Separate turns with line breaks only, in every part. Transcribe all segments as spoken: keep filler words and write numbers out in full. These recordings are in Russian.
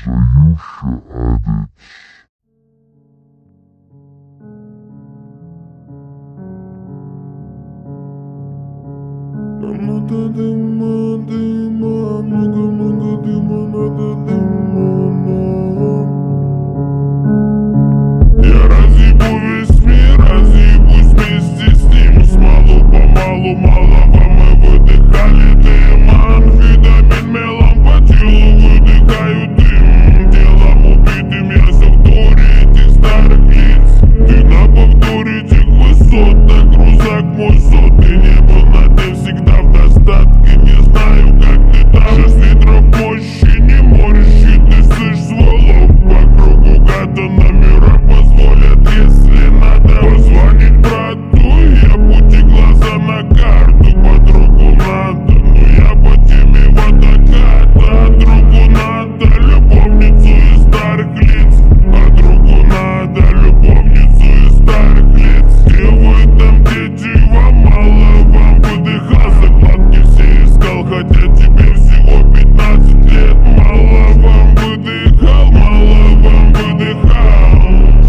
Зающая адец. Надо дыма, дыма, много-много дыма, надо дыма. Я разъебу весь мир, разъебусь вместе с ним. Смалу-помалу, малого мы выдыхали дым. Амфетамин мелом по телу выдыхаю дым. Делом убитым я совторе этих старых лиц. Ты на повторе этих высот, так крузак мой сотый. Не был над ним всегда в достатке, не знаю как ты там. Шесть литров мощи, не морщи, ты слышь сволок. По кругу гада номера позволят, если надо позвонить брату. Я пути глаза на карту, подругу надо, но я по теме водоката. Другу надо любовницу из старых лиц, подругу надо любовницу из старых лиц. И вы там дети, вам мало, вам выдыхал, закладки все искал, хотя тебе всего пятнадцать лет. Мало вам выдыхал, мало вам выдыхал,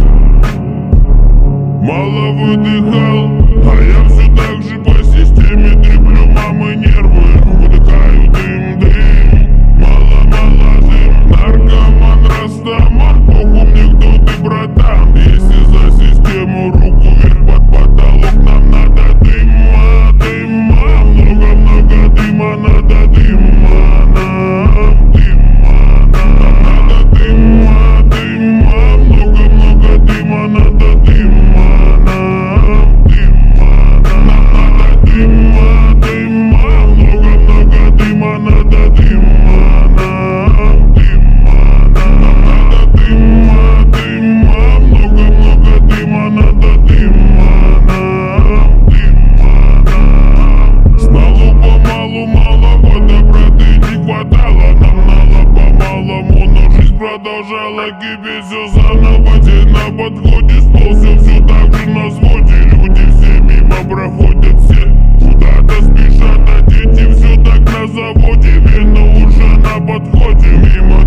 мало выдыхал. А я все так же по системе треплю мамы нервы. Выдыхаю дым, дым, мало-мало дым. Наркоман, растаман, похуй мне кто ты, братан. Если за систему руку вверх под потолок, нам надо дыма, дыма. Много-много дыма, надо дыма, нам дыма, нам надо дыма, дыма. Много-много дыма, надо дыма, нам дыма, нам надо дыма, дыма. Много-много дыма, надо дыма, нам дыма, нам надо дыма, дыма. Много-много дыма, надо дыма, нам дыма, нам. Смалу-помалу, малого доброты не хватало. Нам мало-помалому, но жизнь продолжала кипеть. Все заново, день на подходе, стол все, все так же на взводе. Люди все мимо проходят, все куда-то спешат, а дети все так на заводе. Вина уже на подходе, мимо